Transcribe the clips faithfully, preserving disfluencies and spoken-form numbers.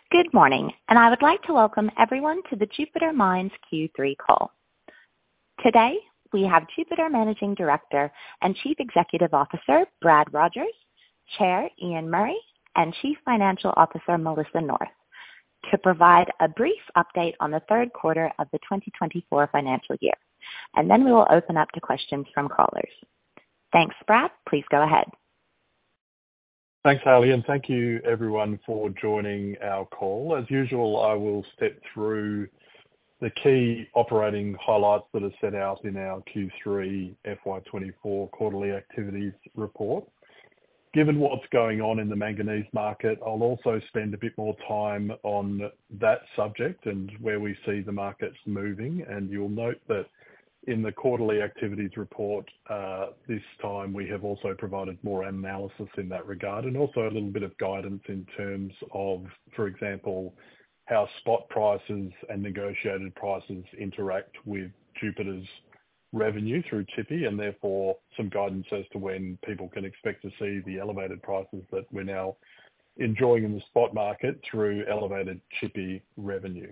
Good morning, and I would like to welcome everyone to the Jupiter Mines Q three call. Today, we have Jupiter Managing Director and Chief Executive Officer Brad Rogers, Chair Ian Murray, and Chief Financial Officer Melissa North to provide a brief update on the third quarter of the twenty twenty-four financial year, and then we will open up to questions from callers. Thanks, Brad. Please go ahead. Thanks, Hayley, and thank you everyone for joining our call. As usual, I will step through the key operating highlights that are set out in our Q three F Y twenty-four quarterly activities report. Given what's going on in the manganese market, I'll also spend a bit more time on that subject and where we see the markets moving. And you'll note that in the quarterly activities report, uh, this time we have also provided more analysis in that regard, and also a little bit of guidance in terms of, for example, how spot prices and negotiated prices interact with Jupiter's revenue through Tshipi, and therefore some guidance as to when people can expect to see the elevated prices that we're now enjoying in the spot market through elevated Tshipi revenue.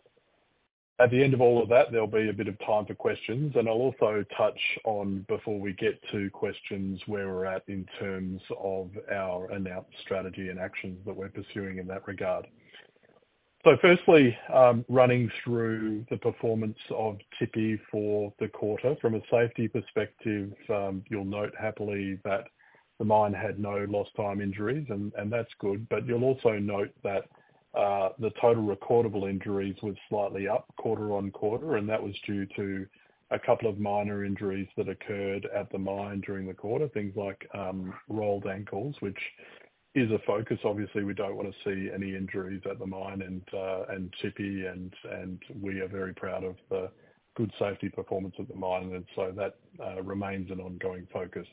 At the end of all of that, there'll be a bit of time for questions, and I'll also touch on, before we get to questions, where we're at in terms of our announced strategy and actions that we're pursuing in that regard. So firstly, um, running through the performance of Tshipi for the quarter. From a safety perspective, um, you'll note happily that the mine had no lost time injuries, and, and that's good, but you'll also note that Uh, the total recordable injuries was slightly up quarter on quarter, and that was due to a couple of minor injuries that occurred at the mine during the quarter, things like um, rolled ankles, which is a focus. Obviously, we don't want to see any injuries at the mine and uh, and Tshipi, and and we are very proud of the good safety performance of the mine, and so that uh, remains an ongoing focus.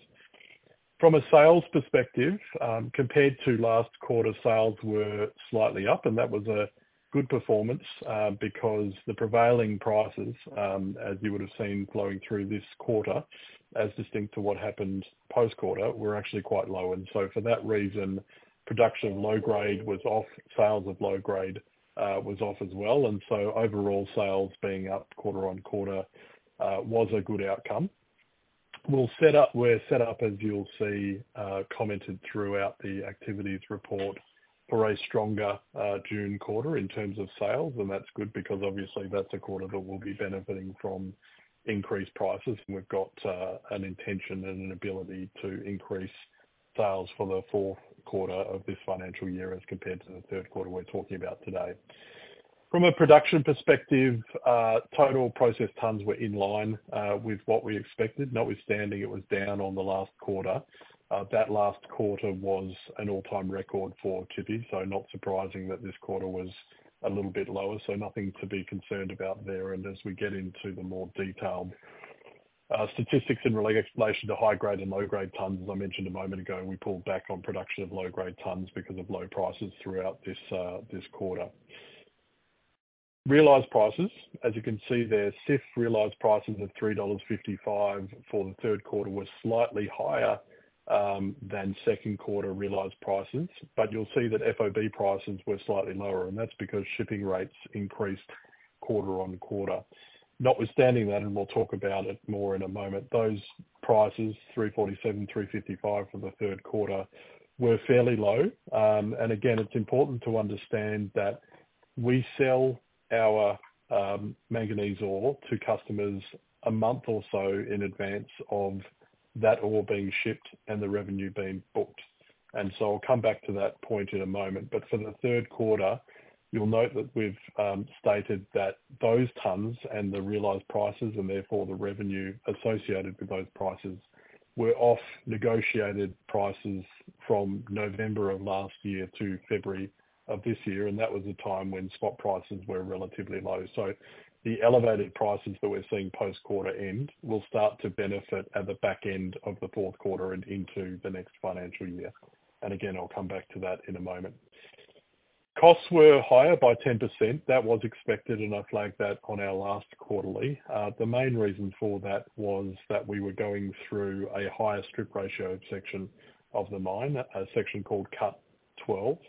From a sales perspective, um, compared to last quarter, sales were slightly up, and that was a good performance uh, because the prevailing prices, um, as you would have seen flowing through this quarter, as distinct to what happened post-quarter, were actually quite low. And so for that reason, production of low-grade was off, sales of low-grade uh, was off as well. And so overall sales being up quarter on quarter uh, was a good outcome. We'll set up, we're set up, as you'll see, uh, commented throughout the activities report, for a stronger uh, June quarter in terms of sales. And that's good because obviously that's a quarter that will be benefiting from increased prices. And we've got uh, an intention and an ability to increase sales for the fourth quarter of this financial year as compared to the third quarter we're talking about today. From a production perspective, uh, total processed tonnes were in line uh, with what we expected, notwithstanding it was down on the last quarter. Uh, that last quarter was an all-time record for Tshipi, so not surprising that this quarter was a little bit lower, so nothing to be concerned about there. And as we get into the more detailed uh, statistics in relation to high-grade and low-grade tonnes, as I mentioned a moment ago, we pulled back on production of low-grade tonnes because of low prices throughout this uh, this quarter. Realised prices, as you can see there, C I F realised prices of three dollars fifty-five for the third quarter were slightly higher um, than second quarter realised prices, but you'll see that F O B prices were slightly lower, and that's because shipping rates increased quarter on quarter. Notwithstanding that, and we'll talk about it more in a moment, those prices, three forty-seven, three fifty-five for the third quarter, were fairly low. Um, and again, it's important to understand that we sell our um, manganese ore to customers a month or so in advance of that ore being shipped and the revenue being booked. And so I'll come back to that point in a moment. But for the third quarter, you'll note that we've um, stated that those tonnes and the realised prices, and therefore the revenue associated with those prices, were off negotiated prices from November of last year to February of this year, and that was a time when spot prices were relatively low. So the elevated prices that we're seeing post-quarter end will start to benefit at the back end of the fourth quarter and into the next financial year. And again, I'll come back to that in a moment. Costs were higher by ten percent. That was expected, and I flagged that on our last quarterly. Uh, the main reason for that was that we were going through a higher strip ratio section of the mine, a section called Cut twelve.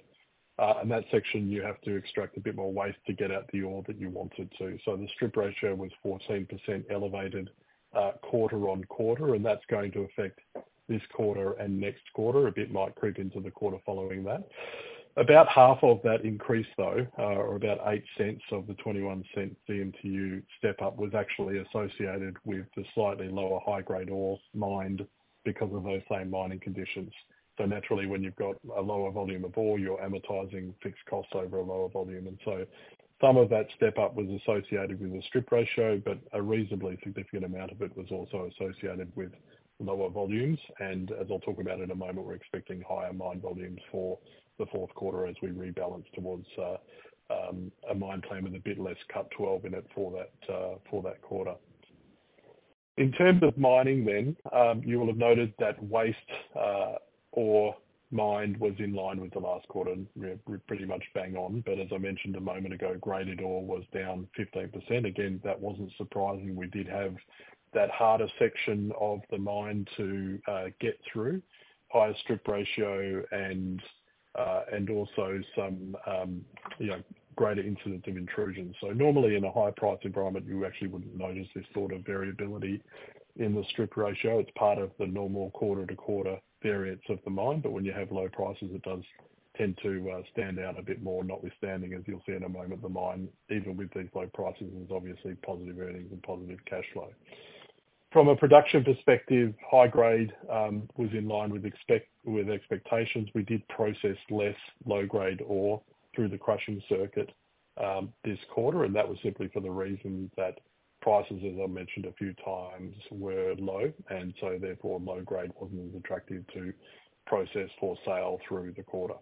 Uh, and that section, you have to extract a bit more waste to get out the ore that you wanted to. So the strip ratio was fourteen percent elevated uh, quarter on quarter, and that's going to affect this quarter and next quarter. A bit might creep into the quarter following that. About half of that increase, though, uh, or about eight cents of the twenty-one cent D M T U step up was actually associated with the slightly lower high-grade ore mined because of those same mining conditions. So naturally, when you've got a lower volume of ore, you're amortizing fixed costs over a lower volume. And so some of that step up was associated with the strip ratio, but a reasonably significant amount of it was also associated with lower volumes. And as I'll talk about in a moment, we're expecting higher mine volumes for the fourth quarter as we rebalance towards uh, um, a mine plan with a bit less cut twelve in it for that uh, for that quarter. In terms of mining then, um, you will have noted that waste uh, ore mined was in line with the last quarter, we're pretty much bang on. But as I mentioned a moment ago, graded ore was down fifteen percent. Again, that wasn't surprising. We did have that harder section of the mine to uh, get through, higher strip ratio and uh, and also some um, you know greater incidence of intrusion. So normally in a high price environment, you actually wouldn't notice this sort of variability in the strip ratio. It's part of the normal quarter to quarter variance of the mine, but when you have low prices, it does tend to uh, stand out a bit more, notwithstanding, as you'll see in a moment, the mine, even with these low prices, is obviously positive earnings and positive cash flow. From a production perspective, high grade um, was in line with expect with expectations. We did process less low grade ore through the crushing circuit um, this quarter, and that was simply for the reason that prices, as I mentioned a few times, were low, and so therefore low grade wasn't as attractive to process for sale through the quarter.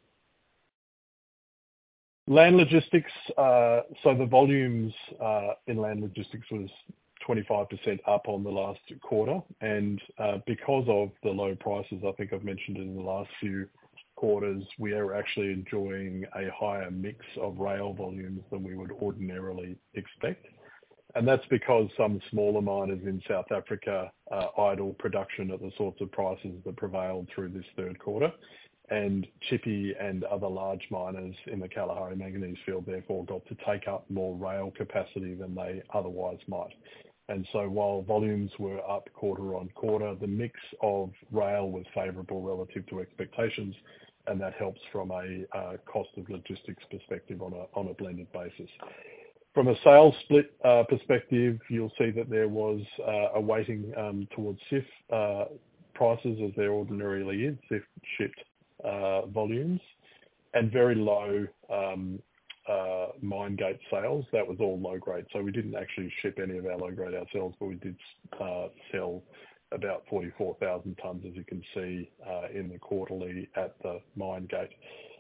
Land logistics, uh, so the volumes uh, in land logistics was twenty-five percent up on the last quarter, and uh, because of the low prices, I think I've mentioned it in the last few quarters, we are actually enjoying a higher mix of rail volumes than we would ordinarily expect. And that's because some smaller miners in South Africa uh, idle production at the sorts of prices that prevailed through this third quarter. And Tshipi and other large miners in the Kalahari Manganese Field therefore got to take up more rail capacity than they otherwise might. And so while volumes were up quarter on quarter, the mix of rail was favourable relative to expectations, and that helps from a uh, cost of logistics perspective on a, on a blended basis. From a sales split uh, perspective, you'll see that there was uh, a weighting um, towards C I F uh, prices, as there ordinarily is, C I F shipped uh, volumes, and very low um, uh, mine gate sales. That was all low grade. So we didn't actually ship any of our low grade ourselves, but we did uh, sell about forty-four thousand tonnes, as you can see uh, in the quarterly at the mine gate.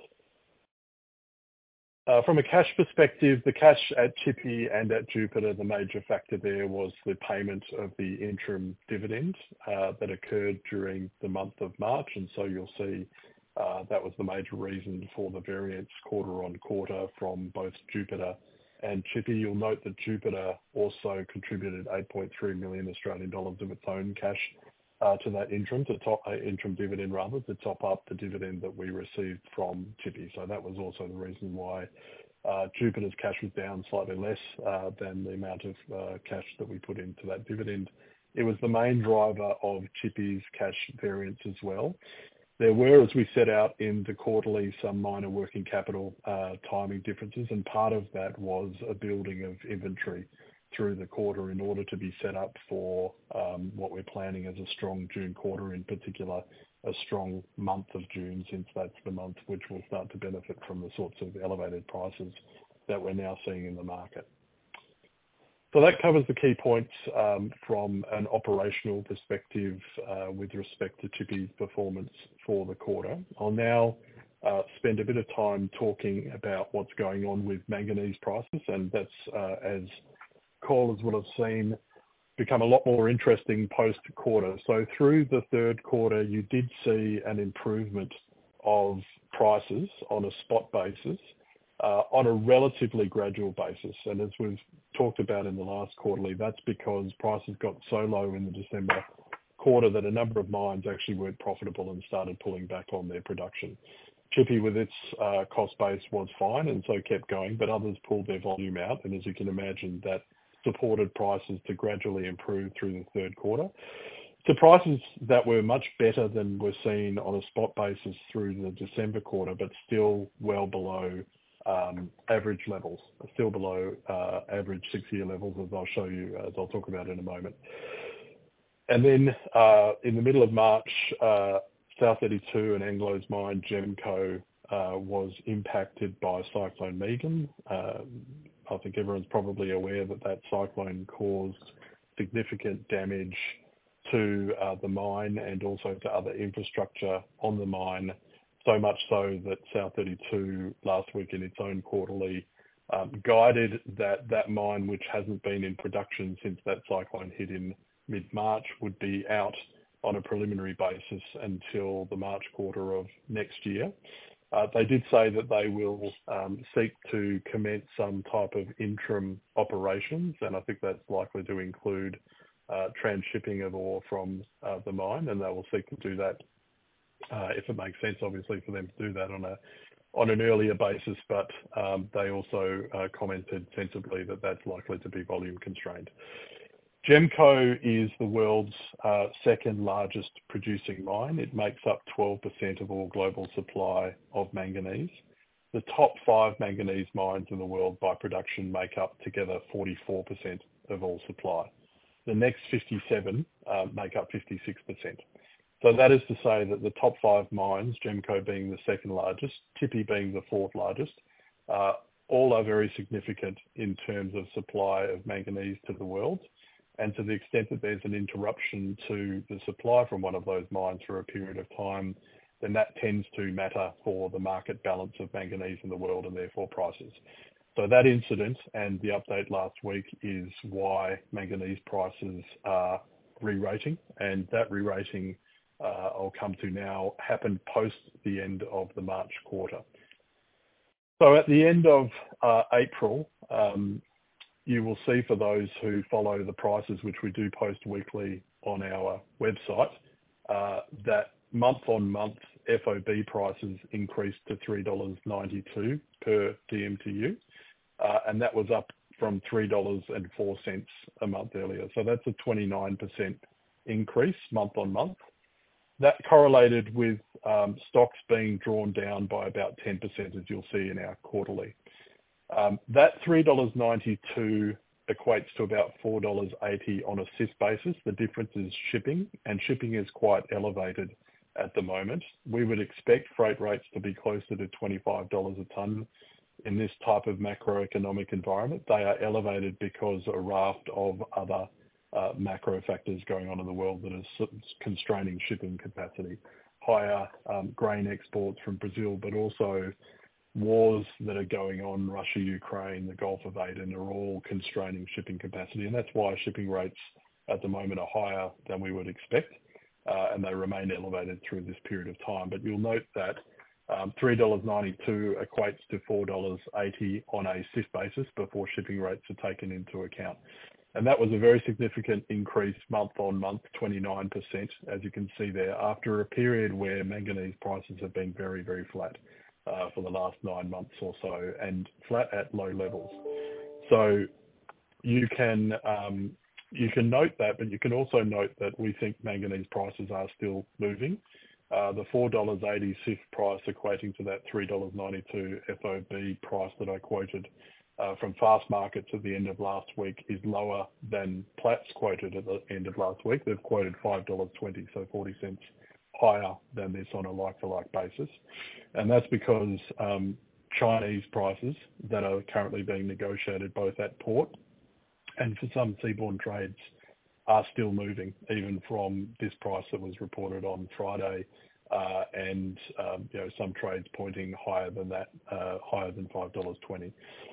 Uh, from a cash perspective, the cash at Tshipi and at Jupiter, the major factor there was the payment of the interim dividend uh, that occurred during the month of March. And so you'll see uh, that was the major reason for the variance quarter on quarter from both Jupiter and Tshipi. You'll note that Jupiter also contributed eight point three million Australian dollars of its own cash uh, to that interim, to top, uh, interim dividend rather, to top up the dividend that we received from Tshipi. So that was also the reason why uh, Jupiter's cash was down slightly less uh, than the amount of uh, cash that we put into that dividend. It was the main driver of Tshipi's cash variance as well. There were, as we set out in the quarterly, some minor working capital uh, timing differences, and part of that was a building of inventory through the quarter in order to be set up for um, what we're planning as a strong June quarter, in particular a strong month of June, since that's the month which will start to benefit from the sorts of elevated prices that we're now seeing in the market. So that covers the key points um, from an operational perspective uh, with respect to Tshipi's performance for the quarter. I'll now uh, spend a bit of time talking about what's going on with manganese prices, and that's, uh, as callers will have seen, become a lot more interesting post-quarter. So through the third quarter, you did see an improvement of prices on a spot basis, Uh, on a relatively gradual basis. And as we've talked about in the last quarterly, that's because prices got so low in the December quarter that a number of mines actually weren't profitable and started pulling back on their production. Tshipi, with its uh, cost base, was fine and so kept going, but others pulled their volume out. And as you can imagine, that supported prices to gradually improve through the third quarter. To prices that were much better than were seen on a spot basis through the December quarter, but still well below um, average levels, still below uh, average six-year levels, as I'll show you, as I'll talk about in a moment. And then uh, in the middle of March, uh, South thirty-two and Anglo's mine, Gemco, uh, was impacted by Cyclone Megan. Uh, I think everyone's probably aware that that cyclone caused significant damage to uh, the mine and also to other infrastructure on the mine, so much so that South thirty-two last week in its own quarterly um, guided that that mine, which hasn't been in production since that cyclone hit in mid-March, would be out on a preliminary basis until the March quarter of next year. Uh, they did say that they will um, seek to commence some type of interim operations, and I think that's likely to include uh, transshipping of ore from uh, the mine, and they will seek to do that uh, if it makes sense, obviously, for them to do that on a on an earlier basis. But um, they also uh, commented sensibly that that's likely to be volume constrained. Gemco is the world's uh, second largest producing mine. It makes up twelve percent of all global supply of manganese. The top five manganese mines in the world by production make up together forty-four percent of all supply. The next fifty-seven uh, make up fifty-six percent. So that is to say that the top five mines, Gemco being the second largest, Tshipi being the fourth largest, uh, all are very significant in terms of supply of manganese to the world. And to the extent that there's an interruption to the supply from one of those mines for a period of time, then that tends to matter for the market balance of manganese in the world and therefore prices. So that incident and the update last week is why manganese prices are re-rating, and that re-rating uh, I'll come to now happened post the end of the March quarter. So at the end of uh, April, um, you will see, for those who follow the prices, which we do post weekly on our website, uh, that month-on-month F O B prices increased to three dollars ninety-two per D M T U, uh, and that was up from three dollars and four cents a month earlier. So that's a twenty-nine percent increase month-on-month. That correlated with um, stocks being drawn down by about ten percent, as you'll see in our quarterly. Um, that three dollars ninety-two equates to about four dollars eighty on a C I F basis. The difference is shipping, and shipping is quite elevated at the moment. We would expect freight rates to be closer to twenty-five dollars a tonne in this type of macroeconomic environment. They are elevated because a raft of other uh, macro factors going on in the world that are constraining shipping capacity. Higher um, grain exports from Brazil, but also wars that are going on, Russia, Ukraine, the Gulf of Aden, are all constraining shipping capacity. And that's why shipping rates at the moment are higher than we would expect. Uh, and they remain elevated through this period of time. But you'll note that um, three dollars ninety-two equates to four dollars eighty on a C I F basis before shipping rates are taken into account. And that was a very significant increase month on month, twenty-nine percent, as you can see there, after a period where manganese prices have been very, very flat. Uh, for the last nine months or so, and flat at low levels. So you can um, you can note that, but you can also note that we think manganese prices are still moving. Uh, the four dollars eighty C I F price equating to that three dollars ninety-two F O B price that I quoted uh, from Fast Markets at the end of last week is lower than Platts quoted at the end of last week. They've quoted five dollars twenty, so forty cents higher than this on a like-for-like basis. And that's because um, Chinese prices that are currently being negotiated both at port and for some seaborne trades are still moving, even from this price that was reported on Friday, uh, and um, you know, some trades pointing higher than that, uh, higher than five dollars twenty.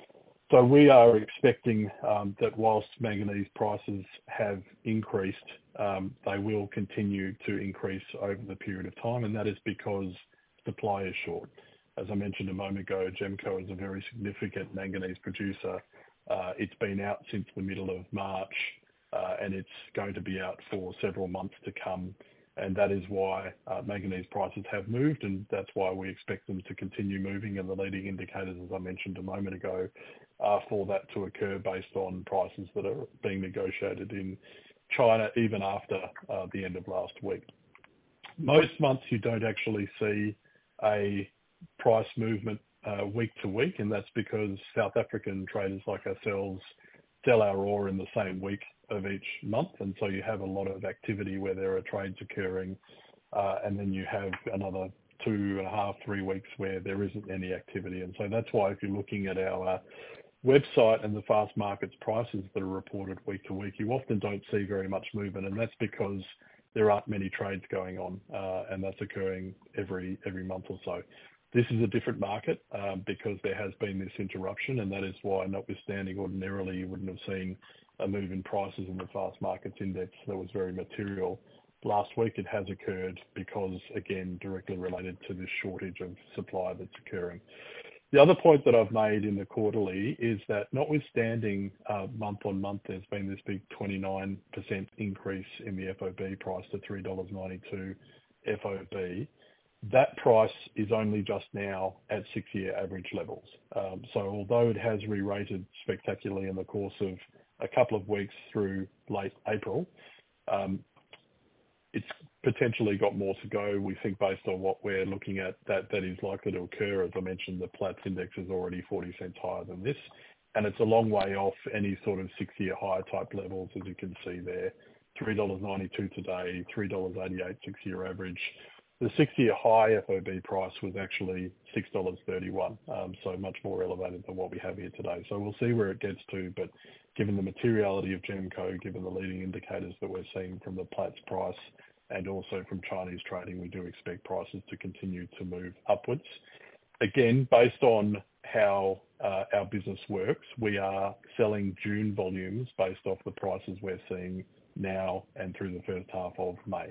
So we are expecting um, that whilst manganese prices have increased, um, they will continue to increase over the period of time, and that is because supply is short. As I mentioned a moment ago, Gemco is a very significant manganese producer. Uh, it's been out since the middle of March, uh, and it's going to be out for several months to come. And that is why uh, manganese prices have moved, and that's why we expect them to continue moving. And the leading indicators, as I mentioned a moment ago, are for that to occur based on prices that are being negotiated in China even after uh, the end of last week. Most months you don't actually see a price movement uh, week to week, and that's because South African traders like ourselves sell our ore in the same week of each month, and so you have a lot of activity where there are trades occurring, uh, and then you have another two and a half, three weeks where there isn't any activity. And so that's why if you're looking at our uh, website and the fast markets prices that are reported week to week, you often don't see very much movement, and that's because there aren't many trades going on, uh, and that's occurring every every month or so. This is a different market um, because there has been this interruption, and that is why, notwithstanding ordinarily you wouldn't have seen a move in prices in the fast markets index that was very material last week. It has occurred because, again, directly related to this shortage of supply that's occurring. The other point that I've made in the quarterly is that notwithstanding uh, month on month, there's been this big twenty-nine percent increase in the F O B price to three dollars ninety-two F O B. That price is only just now at six-year average levels. Um, so although it has re-rated spectacularly in the course of a couple of weeks through late April, um, it's potentially got more to go. We think based on what we're looking at, that that is likely to occur. As I mentioned, the Platts index is already forty cents higher than this, and it's a long way off any sort of six-year high type levels, as you can see there. three dollars ninety-two today, three dollars eighty-eight six-year average. The six-year high F O B price was actually six dollars thirty-one, um, so much more elevated than what we have here today. So we'll see where it gets to, but given the materiality of GEMCO, given the leading indicators that we're seeing from the Platts price and also from Chinese trading, we do expect prices to continue to move upwards. Again, based on how uh, our business works, we are selling June volumes based off the prices we're seeing now and through the first half of May.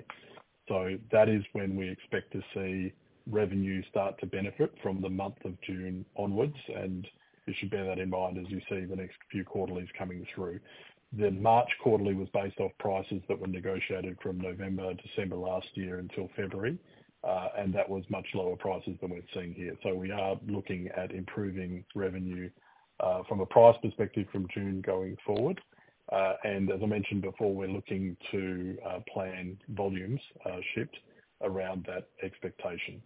So that is when we expect to see revenue start to benefit from the month of June onwards, and you should bear that in mind as you see the next few quarterlies coming through. The March quarterly was based off prices that were negotiated from November, December last year until February, uh, and that was much lower prices than we're seeing here. So we are looking at improving revenue uh, from a price perspective from June going forward. Uh, and as I mentioned before, we're looking to uh, plan volumes uh, shipped around that expectation.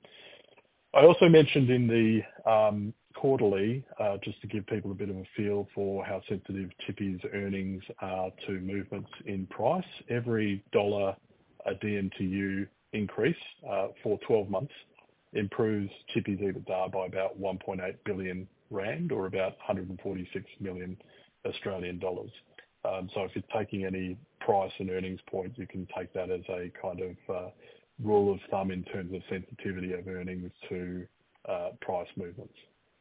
I also mentioned in the um, quarterly, uh, just to give people a bit of a feel for how sensitive Tshipi's earnings are to movements in price, every dollar a D M T U increase uh, for twelve months improves Tshipi's EBITDA by about one point eight billion rand, or about one hundred forty-six million Australian dollars. Um, so if you're taking any price and earnings points, you can take that as a kind of uh, rule of thumb in terms of sensitivity of earnings to uh, price movements.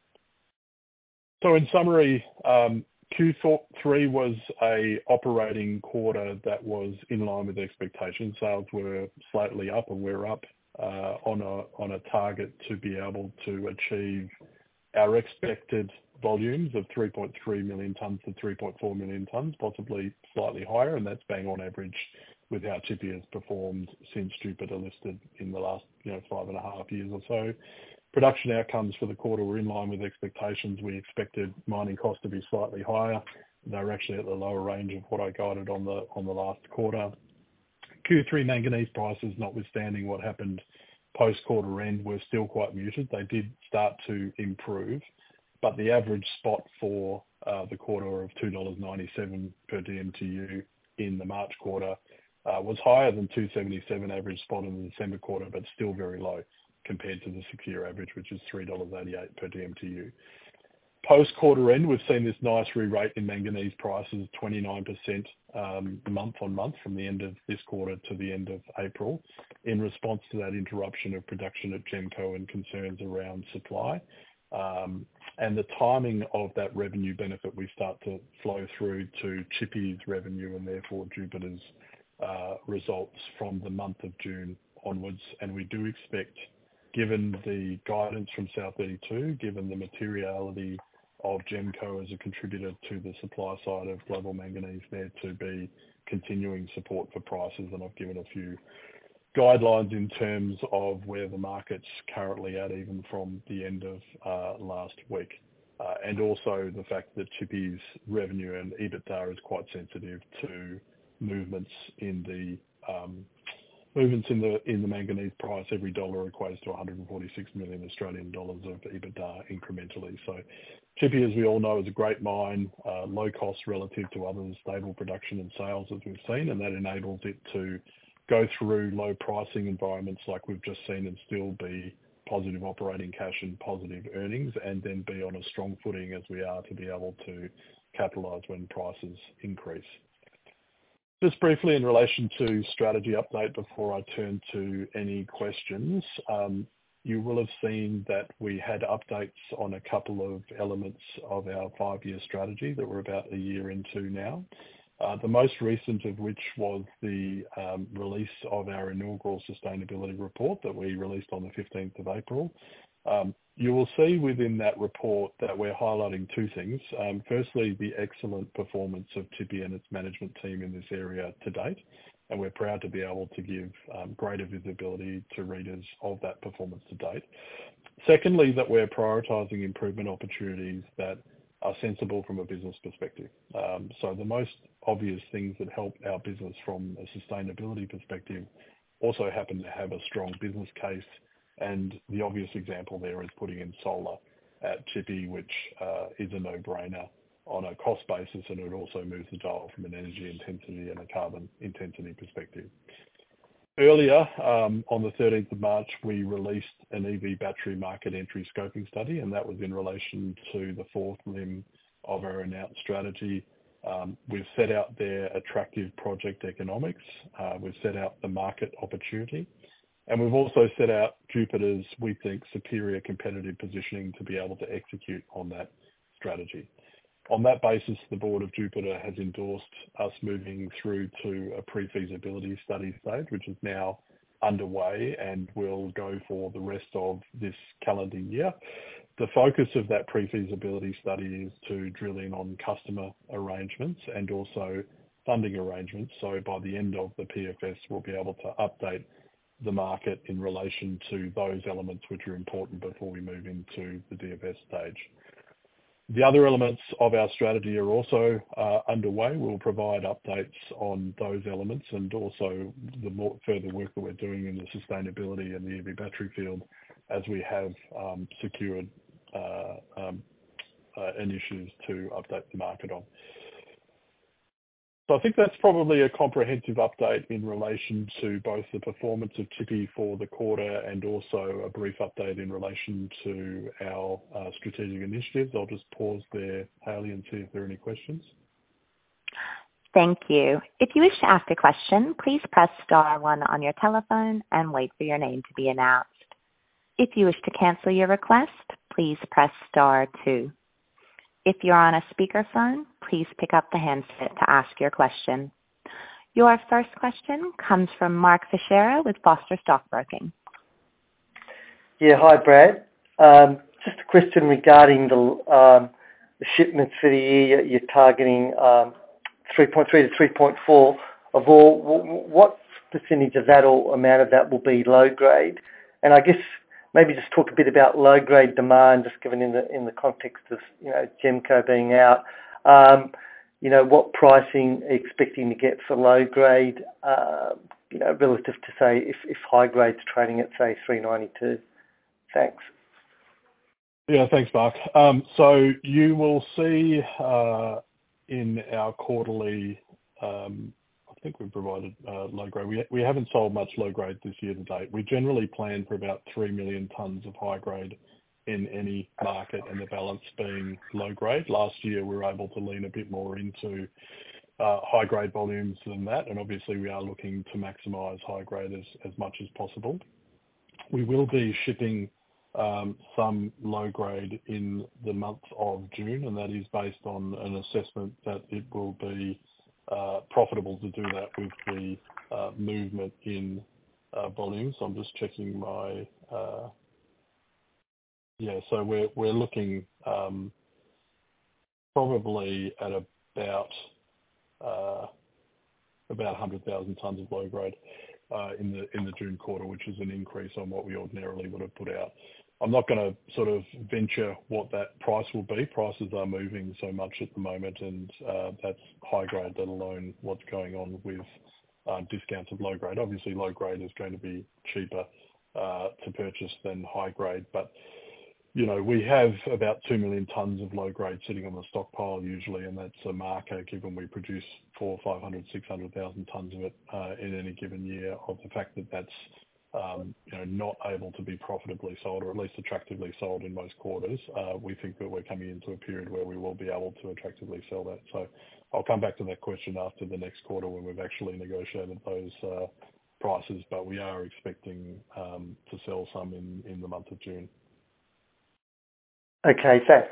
So in summary, um, Q three was a operating quarter that was in line with expectations. Sales were slightly up, and we're up uh, on a on a target to be able to achieve our expected volumes of three point three million tonnes to three point four million tonnes, possibly slightly higher, and that's bang on average with how Tshipi has performed since Jupiter listed in the last, you know, five and a half years or so. Production outcomes for the quarter were in line with expectations. We expected mining costs to be slightly higher. They were actually at the lower range of what I guided on the on the last quarter. Q three manganese prices, notwithstanding what happened post-quarter end, were still quite muted. They did start to improve, but the average spot for uh, the quarter of two dollars ninety-seven per D M T U in the March quarter uh, was higher than two dollars seventy-seven average spot in the December quarter, but still very low compared to the six-year average, which is three dollars eighty-eight per D M T U. Post-quarter end, we've seen this nice re-rate in manganese prices, twenty-nine percent um, month on month from the end of this quarter to the end of April, in response to that interruption of production at GEMCO and concerns around supply. Um, and the timing of that revenue benefit, we start to flow through to Tshipi's revenue and therefore Jupiter's uh, results from the month of June onwards. And we do expect, given the guidance from South thirty-two, given the materiality of GEMCO as a contributor to the supply side of global manganese, there to be continuing support for prices. And I've given a few guidelines in terms of where the market's currently at, even from the end of uh, last week. Uh, and also the fact that Tshipi's revenue and EBITDA is quite sensitive to movements in the um, movements in the in the manganese price. Every dollar equates to one hundred forty-six million Australian dollars of EBITDA incrementally. So Tshipi, as we all know, is a great mine, uh, low cost relative to others, stable production and sales as we've seen, and that enables it to go through low pricing environments like we've just seen and still be positive operating cash and positive earnings, and then be on a strong footing as we are to be able to capitalise when prices increase. Just briefly in relation to strategy update before I turn to any questions, um, you will have seen that we had updates on a couple of elements of our five-year strategy that we're about a year into now. Uh, the most recent of which was the um, release of our inaugural sustainability report that we released on the fifteenth of April. Um, you will see within that report that we're highlighting two things. Um, firstly, the excellent performance of Tshipi and its management team in this area to date, and we're proud to be able to give um, greater visibility to readers of that performance to date. Secondly, that we're prioritising improvement opportunities that are sensible from a business perspective. Um, so the most obvious things that help our business from a sustainability perspective also happen to have a strong business case, and the obvious example there is putting in solar at Tshipi, which uh, is a no-brainer on a cost basis, and it also moves the dial from an energy intensity and a carbon intensity perspective. Earlier, um, on the thirteenth of March, we released an E V battery market entry scoping study, and that was in relation to the fourth limb of our announced strategy. Um, we've set out there attractive project economics, uh, we've set out the market opportunity, and we've also set out Jupiter's, we think, superior competitive positioning to be able to execute on that strategy. On that basis, the board of Jupiter has endorsed us moving through to a pre-feasibility study stage, which is now underway and will go for the rest of this calendar year. The focus of that pre-feasibility study is to drill in on customer arrangements and also funding arrangements. So by the end of the P F S, we'll be able to update the market in relation to those elements which are important before we move into the D F S stage. The other elements of our strategy are also uh, underway. We'll provide updates on those elements and also the more further work that we're doing in the sustainability and the E V battery field as we have um, secured uh, um, uh, initiatives to update the market on. So I think that's probably a comprehensive update in relation to both the performance of Tshipi for the quarter and also a brief update in relation to our uh, strategic initiatives. I'll just pause there, Hayley, and see if there are any questions. Thank you. If you wish to ask a question, please press star one on your telephone and wait for your name to be announced. If you wish to cancel your request, please press star two. If you're on a speakerphone, please pick up the handset to ask your question. Your first question comes from Mark Fichera with Foster Stockbroking. Yeah, hi Brad. Um, just a question regarding the, um, the shipments for the year. You're targeting um, three point three to three point four of all. What percentage of that or amount of that will be low grade? And I guess maybe just talk a bit about low grade demand, just given in the in the context of you know GEMCO being out. Um, you know what pricing are you expecting to get for low grade? Uh, you know relative to say if, if high grade's trading at say three ninety-two. Thanks. Yeah, thanks, Mark. Um, so you will see uh, in our quarterly. Um, I think we've provided uh, low grade. We, we haven't sold much low grade this year to date. We generally plan for about three million tonnes of high grade in any market and the balance being low grade. Last year we were able to lean a bit more into uh, high grade volumes than that, and obviously we are looking to maximise high grade as, as much as possible. We will be shipping um, some low grade in the month of June, and that is based on an assessment that it will be Uh, profitable to do that with the uh, movement in uh, volumes. So I'm just checking my, uh, yeah, so we're, we're looking um, probably at about, uh, about one hundred thousand tonnes of low grade. uh, in the in the June quarter, which is an increase on what we ordinarily would have put out. I'm not going to sort of venture what that price will be. Prices are moving so much at the moment, and uh, that's high grade, let alone what's going on with uh, discounts of low grade. Obviously, low grade is going to be cheaper uh, to purchase than high grade, but you know, we have about two million tonnes of low grade sitting on the stockpile usually, and that's a marker given we produce four, five hundred, six hundred thousand tonnes of it uh, in any given year, of the fact that that's um, you know, not able to be profitably sold, or at least attractively sold in most quarters. Uh, we think that we're coming into a period where we will be able to attractively sell that. So I'll come back to that question after the next quarter when we've actually negotiated those uh, prices, but we are expecting um, to sell some in, in the month of June. Okay, thanks.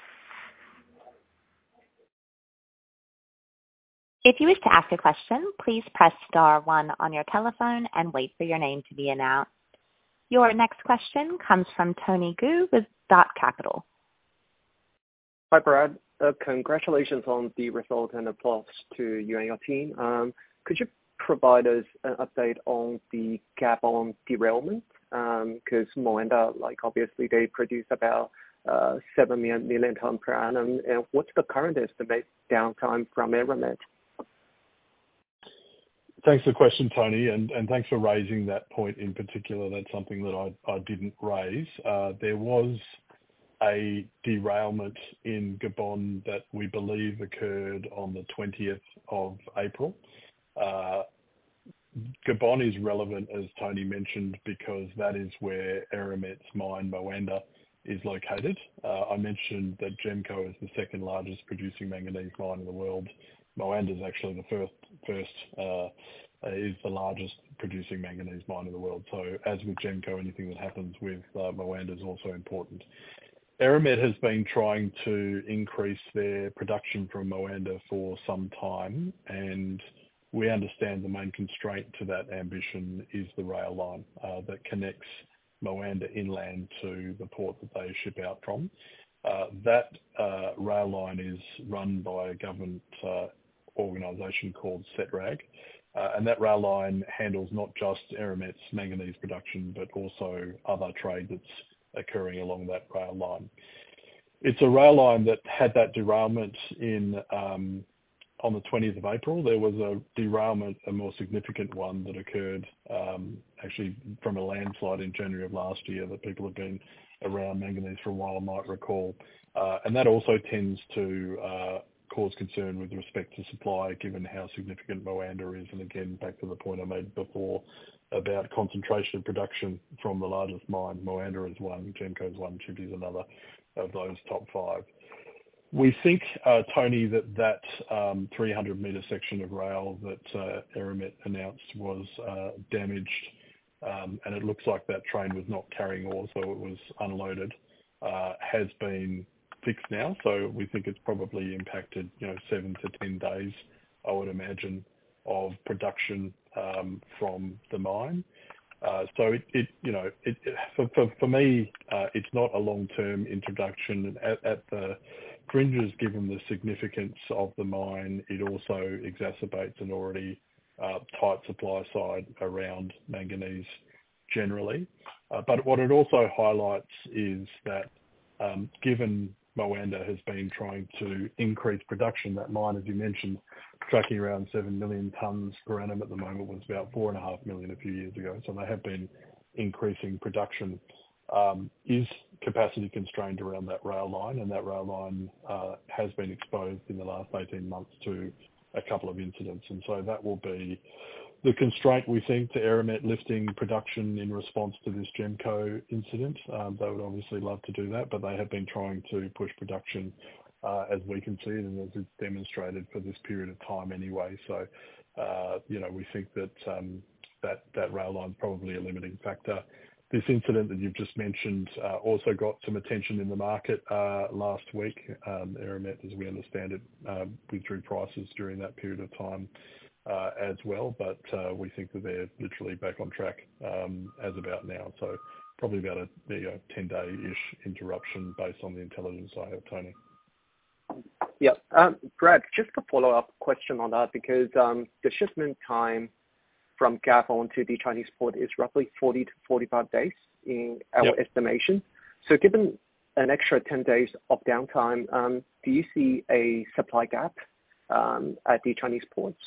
If you wish to ask a question, please press star one on your telephone and wait for your name to be announced. Your next question comes from Tony Gu with Dot Capital. Hi, Brad. Uh, congratulations on the result and applause to you and your team. Um, could you provide us an update on the Gabon derailment? Because um, Moanda, like obviously they produce about uh, seven million, million tonnes per annum. And what's the current estimate downtime from Eramet? Thanks for the question, Tony, and, and thanks for raising that point in particular. That's something that I, I didn't raise. Uh, there was a derailment in Gabon that we believe occurred on the twentieth of April. Uh, Gabon is relevant, as Tony mentioned, because that is where Eramet's mine, Moanda, is located. Uh, I mentioned that GEMCO is the second largest producing manganese mine in the world. Moanda is actually the first, first uh, is the largest producing manganese mine in the world. So as with GEMCO, anything that happens with uh, Moanda is also important. Eramet has been trying to increase their production from Moanda for some time, and we understand the main constraint to that ambition is the rail line uh, that connects Moanda inland to the port that they ship out from. Uh, that uh, rail line is run by a government uh, organisation called SETRAG, uh, and that rail line handles not just Eramet's manganese production, but also other trade that's occurring along that rail line. It's a rail line that had that derailment in um, on the twentieth of April. There was a derailment, a more significant one that occurred um, actually from a landslide in January of last year that people have been around manganese for a while might recall. Uh, and that also tends to uh, cause concern with respect to supply, given how significant Moanda is. And again, back to the point I made before about concentration of production from the largest mine. Moanda is one, GEMCO is one, Tshipi is another of those top five. We think, uh, Tony, that that um, three hundred metre section of rail that uh, Eramet announced was uh, damaged, um, and it looks like that train was not carrying ore, so it was unloaded, uh, has been fixed now. So we think it's probably impacted, you know, seven to ten days, I would imagine, of production um, from the mine. Uh, so it, it, you know, it, it, for, for, for me, uh, it's not a long-term introduction. At, at the fringes, given the significance of the mine, it also exacerbates an already uh, tight supply side around manganese generally. Uh, but what it also highlights is that um, given Moanda has been trying to increase production, that mine, as you mentioned, tracking around seven million tonnes per annum at the moment, was about four and a half million a few years ago. So they have been increasing production, um, is capacity constrained around that rail line, and that rail line uh, has been exposed in the last eighteen months to a couple of incidents. And so that will be the constraint, we think, to Eramet lifting production in response to this GEMCO incident. Um, they would obviously love to do that, but they have been trying to push production uh, as we can see it and as it's demonstrated for this period of time anyway. So, uh, you know, we think that um, that, that rail line is probably a limiting factor. This incident that you've just mentioned uh, also got some attention in the market uh, last week. Um, Eramet, as we understand it, uh, withdrew prices during that period of time uh, as well, but uh, we think that they're literally back on track um, as about now. So probably about a you know, ten-day-ish interruption based on the intelligence I have, Tony. Yeah, um, Brad, just a follow-up question on that, because um, the shipment time from Gabon to the Chinese port is roughly forty to forty-five days in our Yep. estimation. So given an extra ten days of downtime, um, do you see a supply gap um, at the Chinese ports?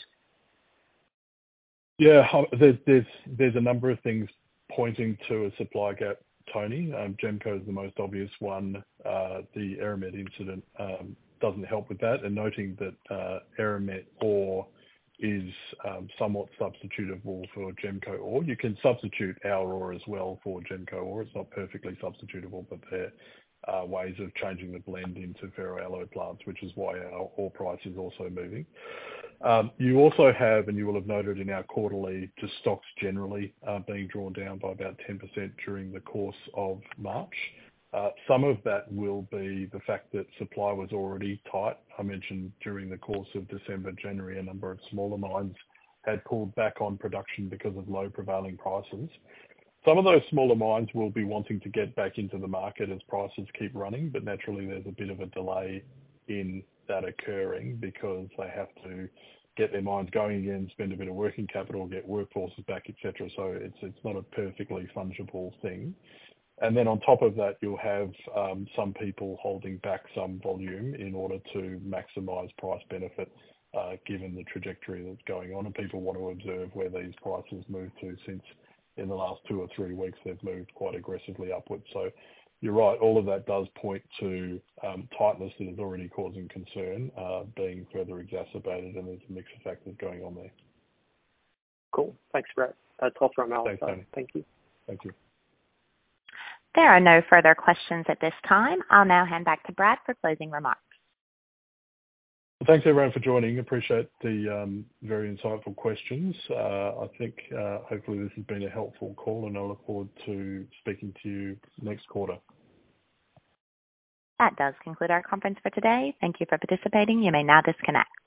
Yeah, ho- there's there's there's a number of things pointing to a supply gap, Tony. Um, Gemco is the most obvious one. Uh, the Eramet incident um, doesn't help with that, and noting that uh, Eramet ore is um, somewhat substitutable for Gemco ore. You can substitute our ore as well for Gemco ore. It's not perfectly substitutable, but there are ways of changing the blend into ferroalloy plants, which is why our ore price is also moving. Um, you also have, and you will have noted in our quarterly, just stocks generally uh, being drawn down by about ten percent during the course of March. Uh, some of that will be the fact that supply was already tight. I mentioned during the course of December, January, a number of smaller mines had pulled back on production because of low prevailing prices. Some of those smaller mines will be wanting to get back into the market as prices keep running, but naturally there's a bit of a delay in that occurring because they have to get their mines going again, spend a bit of working capital, get workforces back, et cetera. So it's it's not a perfectly fungible thing. And then on top of that, you'll have um, some people holding back some volume in order to maximise price benefit, uh, given the trajectory that's going on. And people want to observe where these prices move to, since in the last two or three weeks they've moved quite aggressively upwards. So you're right, all of that does point to um, tightness that is already causing concern, uh, being further exacerbated, and there's a mix of factors going on there. Cool. Thanks, Brad. That's all from our Thanks, side. Tony. Thank you. Thank you. There are no further questions at this time. I'll now hand back to Brad for closing remarks. Well, thanks everyone for joining. Appreciate the um, very insightful questions. Uh, I think uh, hopefully this has been a helpful call, and I look forward to speaking to you next quarter. That does conclude our conference for today. Thank you for participating. You may now disconnect.